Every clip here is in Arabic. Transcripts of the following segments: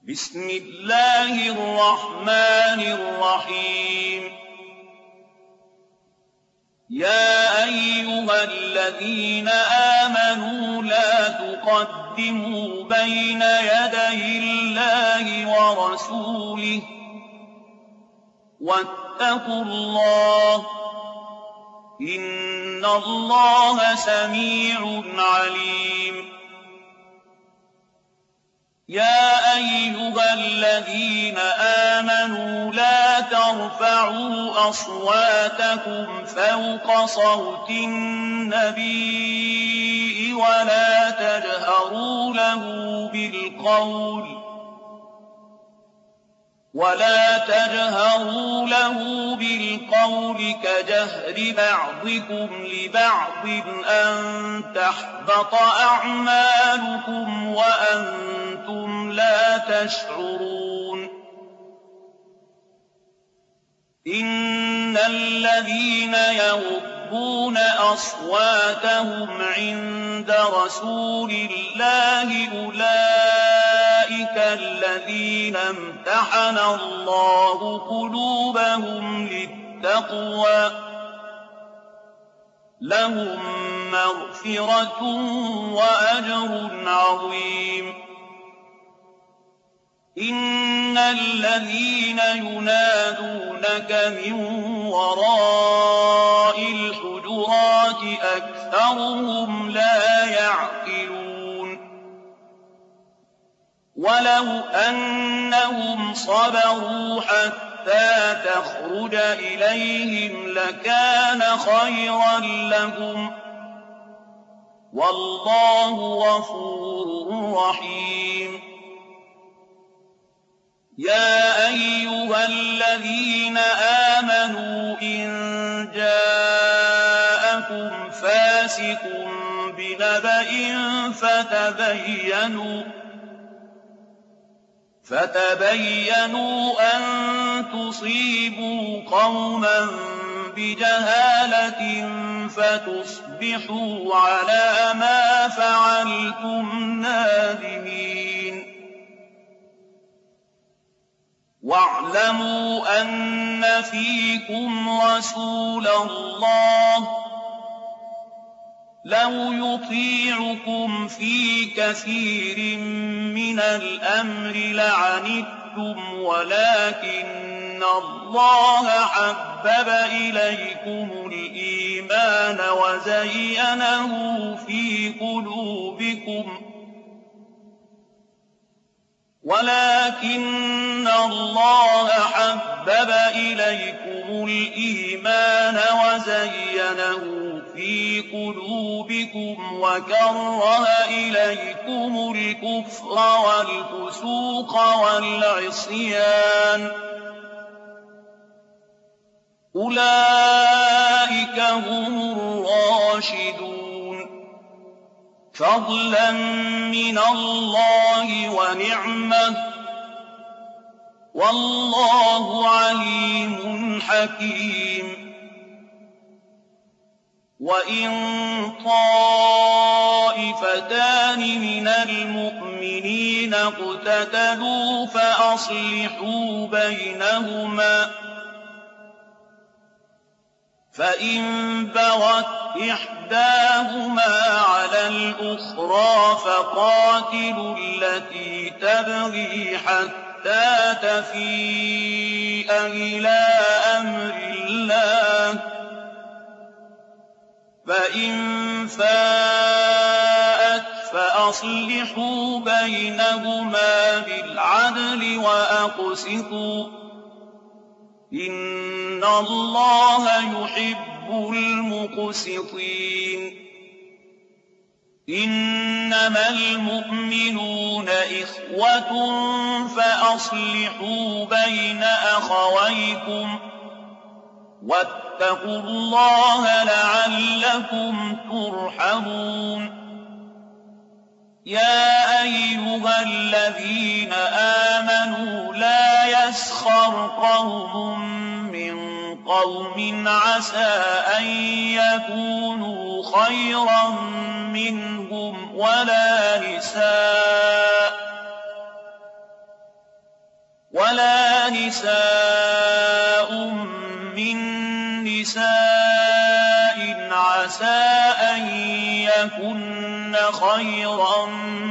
بسم الله الرحمن الرحيم يا أيها الذين آمنوا لا تقدموا بين يدي الله ورسوله واتقوا الله إن الله سميع عليم يا أيها الذين آمنوا لا ترفعوا أصواتكم فوق صوت النبي ولا تجهروا له بالقول كجهر بعضكم لبعض أن تحبط أعمالكم وأنتم لا تشعرون إن الذين يغضون أصواتهم عند رسول الله أولئك الذين امتحن الله قلوبهم للتقوى لهم مغفرة وأجر عظيم إن الذين ينادونك من وراء الحجرات أكثرهم لا يعقلون ولو أنهم صبروا حتى تخرج إليهم لكان خيرا لهم والله غفور رحيم يا أيها الذين آمنوا إن جاءكم فاسق بنبأ فتبينوا أن تصيبوا قوما بجهالة فتصبحوا على ما فعلتم نادمين واعلموا أن فيكم رسول الله لو يطيعكم في كثير من الأمر لعنتم ولكن الله حبب إليكم الإيمان وزينه في قلوبكم وكره إليكم الكفر والفسوق والعصيان أولئك هم الراشدون فضلا من الله ونعمة والله عليم حكيم وإن طائفتان من المؤمنين اقتتلوا فأصلحوا بينهما فإن بغت إحداهما على الأخرى فقاتلوا التي تبغي حتى تفيء إلى أمر الله فإن فاءت فأصلحوا بينهما بالعدل وأقسطوا إن الله يحب المقسطين إنما المؤمنون إخوة فأصلحوا بين أخويكم واتقوا الله لعلكم ترحمون يا أيها الذين آمنوا لا يسخر قوم من قوم عسى أن يكونوا خيرا منهم ولا نساء ولا نساء من نساء عسى أن يكن خيرا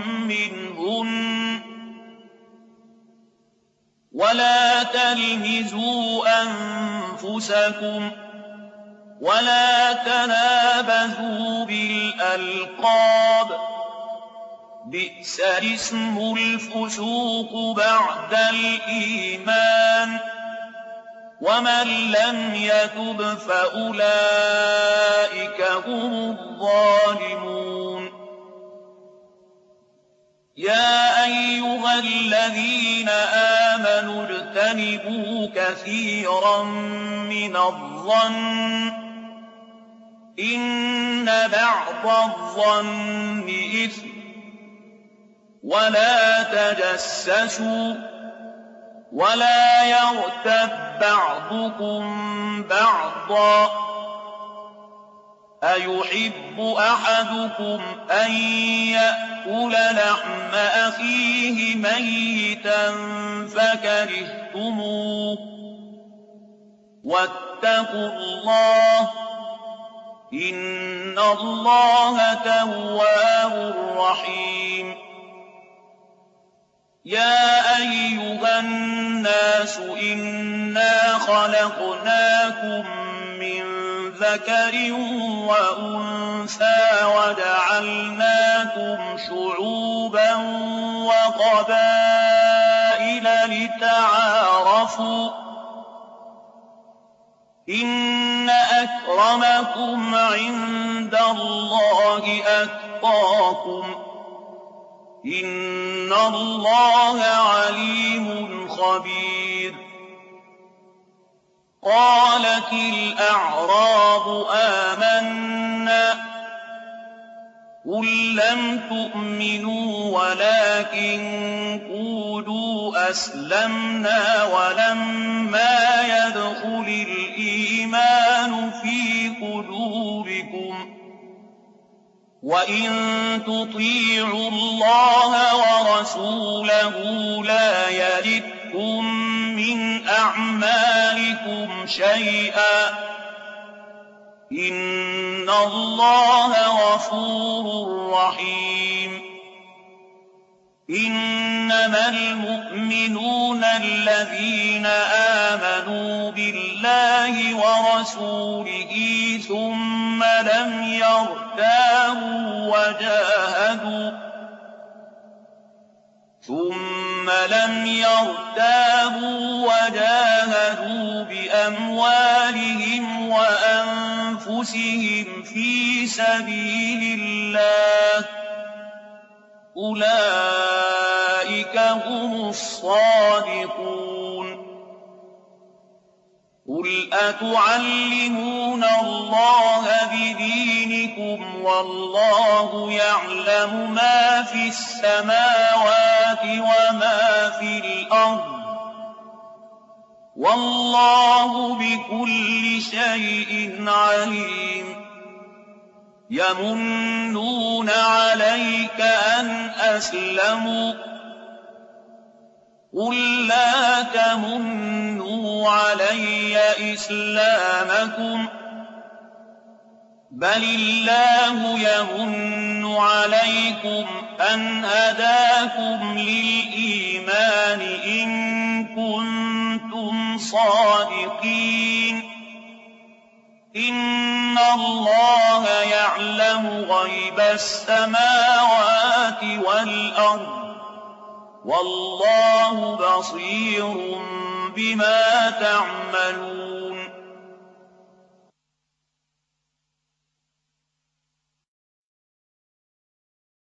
منهن ولا تلمزوا أنفسكم ولا تنابذوا بالألقاب بئس الاسم الفسوق بعد الإيمان ومن لم يتب فأولئك هم الظالمون يا أيها الذين آمنوا اجتنبوا كثيرا من الظن إن بعض الظن إثم ولا تجسسوا ولا يغتب بعضكم بعضا أيحب أحدكم أن يأكل لحم أخيه ميتا فكرهتموه واتقوا الله إن الله تواب رحيم يا أيها الناس إنا خلقناكم من ذكر وأنثى وجعلناكم شعوبا وقبائل لتعارفوا إن أكرمكم عند الله أتقاكم إن الله عليم خبير قالت الأعراب آمنا قل لم تؤمنوا ولكن قولوا أسلمنا ولما يدخل الإيمان في قلوبكم وإن تطيعوا الله ورسوله لا يلدكم من أعمالكم شيئا إن الله غفور رحيم إنما المؤمنون الذين آمنوا بالله ورسوله ثم لم يرتابوا وجاهدوا بأموالهم وأنفسهم في سبيل الله أولئك هم الصادقون قل أتعلمون الله بدينكم والله يعلم ما في السماوات وما في الأرض والله بكل شيء عليم يمنون عليك أن أسلموا قل لا تمنوا علي إسلامكم بل الله يمن عليكم أن هداكم للإيمان إن كنتم صادقين إن الله يعلم غيب السماوات والأرض والله بصير بما تعملون